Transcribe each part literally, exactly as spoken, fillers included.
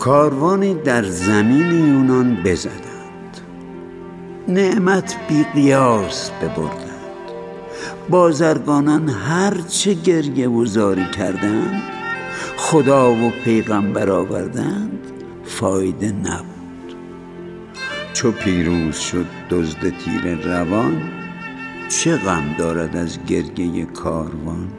کاروانی در زمین یونان بزدند، نعمت بی قیاس ببردند. بازرگانان هرچه گریه و زاری کردند، خدا و پیغمبر آوردند، فایده نبود. چو پیروز شد دزد تیر روان، چه غم دارد از گریه کاروان؟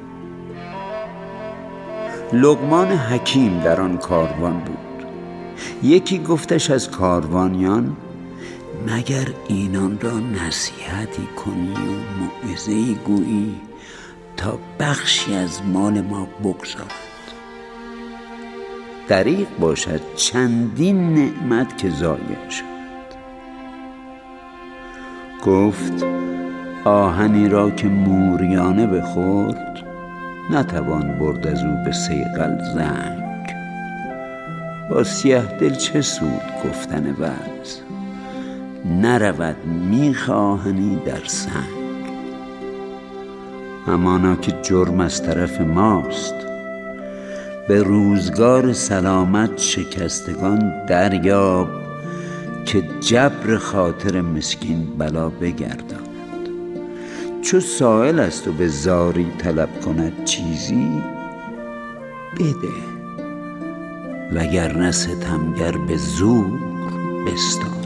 لقمان حکیم در آن کاروان بود. یکی گفتش از کاروانیان: مگر اینان را نصیحتی کنی و موعظه‌ای گویی تا بخشی از مال ما بگذارد؟ دریغ باشد چندین نعمت که ضایع شود. گفت: آهنی را که موریانه بخورد، نتوان برد از او به صیقل زنگ. با سیه دل چه سود گفتن وعظ، نرود میخ آهنی در سنگ. همانا که جرم از طرف ماست، به روزگار سلامت شکستگان دریاب که جبر خاطر مسکین بلا بگرداند. چو سائل است و به زاری طلب کند چیزی، بده، وگرنه ستمگر به زور بستان.